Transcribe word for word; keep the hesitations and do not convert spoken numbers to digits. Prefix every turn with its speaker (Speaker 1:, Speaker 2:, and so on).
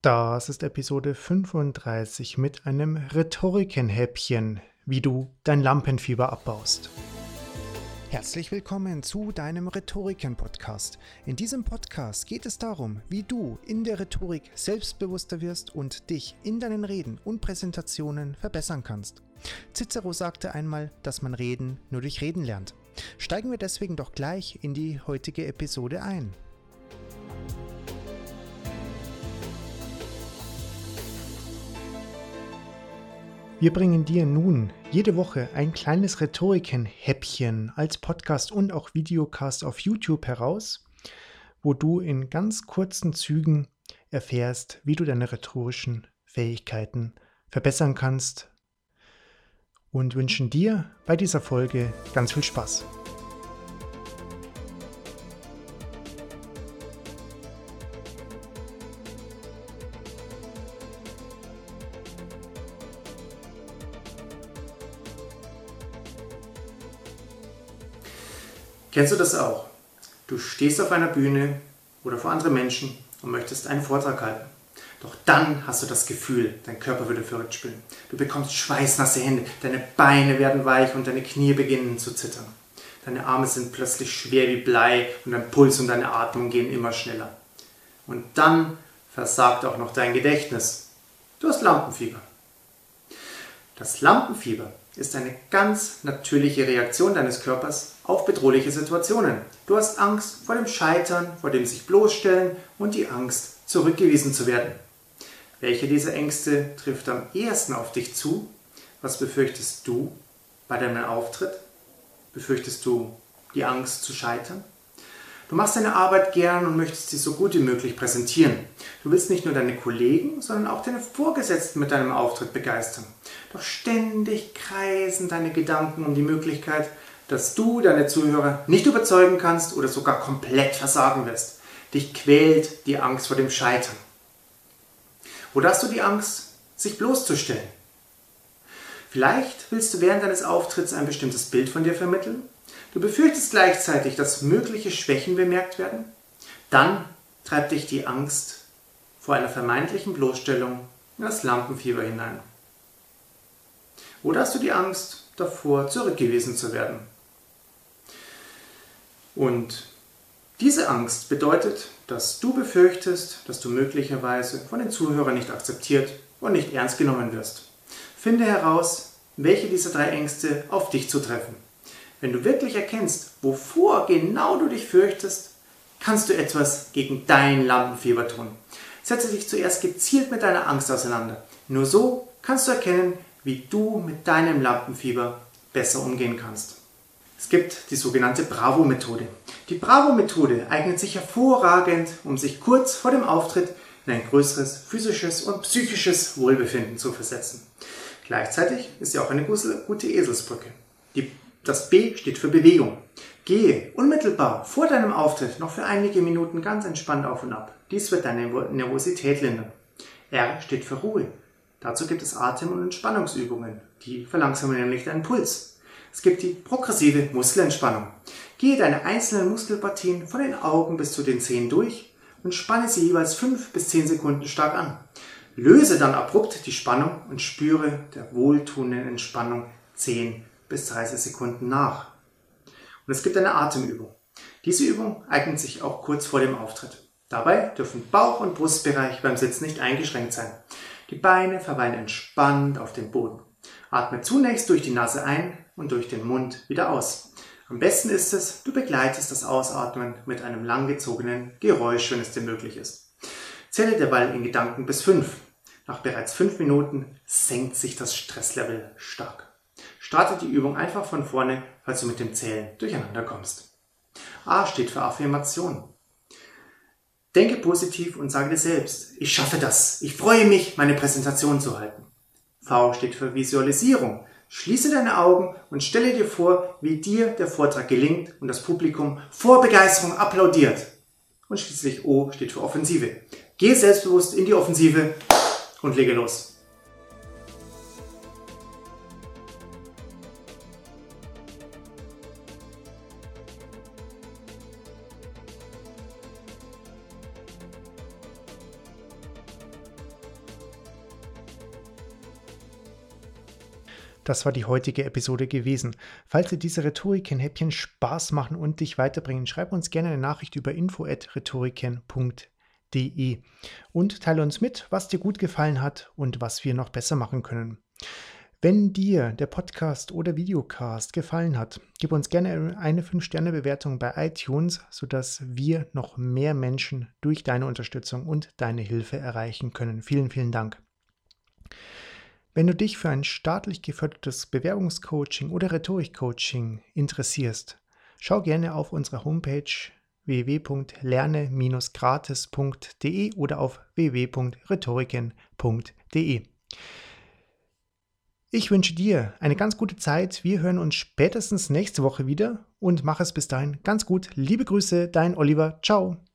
Speaker 1: Das ist Episode fünfunddreißig mit einem Rhetorikenhäppchen, wie du dein Lampenfieber abbaust. Herzlich willkommen zu deinem Rhetoriken-Podcast. In diesem Podcast geht es darum, wie du in der Rhetorik selbstbewusster wirst und dich in deinen Reden und Präsentationen verbessern kannst. Cicero sagte einmal, dass man Reden nur durch Reden lernt. Steigen wir deswegen doch gleich in die heutige Episode ein. Wir bringen dir nun jede Woche ein kleines Rhetoriken-Häppchen als Podcast und auch Videocast auf YouTube heraus, wo du in ganz kurzen Zügen erfährst, wie du deine rhetorischen Fähigkeiten verbessern kannst, und wünschen dir bei dieser Folge ganz viel Spaß.
Speaker 2: Kennst du das auch? Du stehst auf einer Bühne oder vor anderen Menschen und möchtest einen Vortrag halten. Doch dann hast du das Gefühl, dein Körper würde verrückt spielen. Du bekommst schweißnasse Hände, deine Beine werden weich und deine Knie beginnen zu zittern. Deine Arme sind plötzlich schwer wie Blei und dein Puls und deine Atmung gehen immer schneller. Und dann versagt auch noch dein Gedächtnis. Du hast Lampenfieber. Das Lampenfieber ist eine ganz natürliche Reaktion deines Körpers auf bedrohliche Situationen. Du hast Angst vor dem Scheitern, vor dem sich bloßstellen und die Angst, zurückgewiesen zu werden. Welche dieser Ängste trifft am ehesten auf dich zu? Was befürchtest du bei deinem Auftritt? Befürchtest du die Angst zu scheitern? Du machst deine Arbeit gern und möchtest sie so gut wie möglich präsentieren. Du willst nicht nur deine Kollegen, sondern auch deine Vorgesetzten mit deinem Auftritt begeistern. Doch ständig kreisen deine Gedanken um die Möglichkeit, dass du deine Zuhörer nicht überzeugen kannst oder sogar komplett versagen wirst. Dich quält die Angst vor dem Scheitern. Oder hast du die Angst, sich bloßzustellen? Vielleicht willst du während deines Auftritts ein bestimmtes Bild von dir vermitteln. Du befürchtest gleichzeitig, dass mögliche Schwächen bemerkt werden. Dann treibt dich die Angst vor einer vermeintlichen Bloßstellung in das Lampenfieber hinein. Oder hast du die Angst davor, zurückgewiesen zu werden? Und diese Angst bedeutet, dass du befürchtest, dass du möglicherweise von den Zuhörern nicht akzeptiert und nicht ernst genommen wirst. Finde heraus, welche dieser drei Ängste auf dich zutreffen. Wenn du wirklich erkennst, wovor genau du dich fürchtest, kannst du etwas gegen dein Lampenfieber tun. Setze dich zuerst gezielt mit deiner Angst auseinander. Nur so kannst du erkennen, wie du mit deinem Lampenfieber besser umgehen kannst. Es gibt die sogenannte Bravo-Methode. Die Bravo-Methode eignet sich hervorragend, um sich kurz vor dem Auftritt in ein größeres physisches und psychisches Wohlbefinden zu versetzen. Gleichzeitig ist sie auch eine gute Eselsbrücke. Die, das B steht für Bewegung. Gehe unmittelbar vor deinem Auftritt noch für einige Minuten ganz entspannt auf und ab. Dies wird deine Nervosität lindern. R steht für Ruhe. Dazu gibt es Atem- und Entspannungsübungen. Die verlangsamen nämlich deinen Puls. Es gibt die progressive Muskelentspannung. Gehe deine einzelnen Muskelpartien von den Augen bis zu den Zehen durch und spanne sie jeweils fünf bis zehn Sekunden stark an. Löse dann abrupt die Spannung und spüre der wohltuenden Entspannung zehn bis dreißig Sekunden nach. Und es gibt eine Atemübung. Diese Übung eignet sich auch kurz vor dem Auftritt. Dabei dürfen Bauch- und Brustbereich beim Sitzen nicht eingeschränkt sein. Die Beine verweilen entspannt auf dem Boden. Atme zunächst durch die Nase ein und durch den Mund wieder aus. Am besten ist es, du begleitest das Ausatmen mit einem langgezogenen Geräusch, wenn es dir möglich ist. Zähle derweil in Gedanken bis fünf. Nach bereits fünf Minuten senkt sich das Stresslevel stark. Starte die Übung einfach von vorne, falls du mit dem Zählen durcheinander kommst. A steht für Affirmation. Denke positiv und sage dir selbst, ich schaffe das, ich freue mich, meine Präsentation zu halten. V steht für Visualisierung. Schließe deine Augen und stelle dir vor, wie dir der Vortrag gelingt und das Publikum vor Begeisterung applaudiert. Und schließlich O steht für Offensive. Gehe selbstbewusst in die Offensive und lege los.
Speaker 1: Das war die heutige Episode gewesen. Falls dir diese Rhetoriken-Häppchen Spaß machen und dich weiterbringen, schreib uns gerne eine Nachricht über info at rhetoriken punkt de und teile uns mit, was dir gut gefallen hat und was wir noch besser machen können. Wenn dir der Podcast oder Videocast gefallen hat, gib uns gerne eine fünf Sterne Bewertung bei iTunes, sodass wir noch mehr Menschen durch deine Unterstützung und deine Hilfe erreichen können. Vielen, vielen Dank. Wenn du dich für ein staatlich gefördertes Bewerbungscoaching oder Rhetorikcoaching interessierst, schau gerne auf unserer Homepage w w w punkt lerne Bindestrich gratis punkt de oder auf w w w punkt rhetoriken punkt de. Ich wünsche dir eine ganz gute Zeit. Wir hören uns spätestens nächste Woche wieder und mach es bis dahin ganz gut. Liebe Grüße, dein Oliver. Ciao.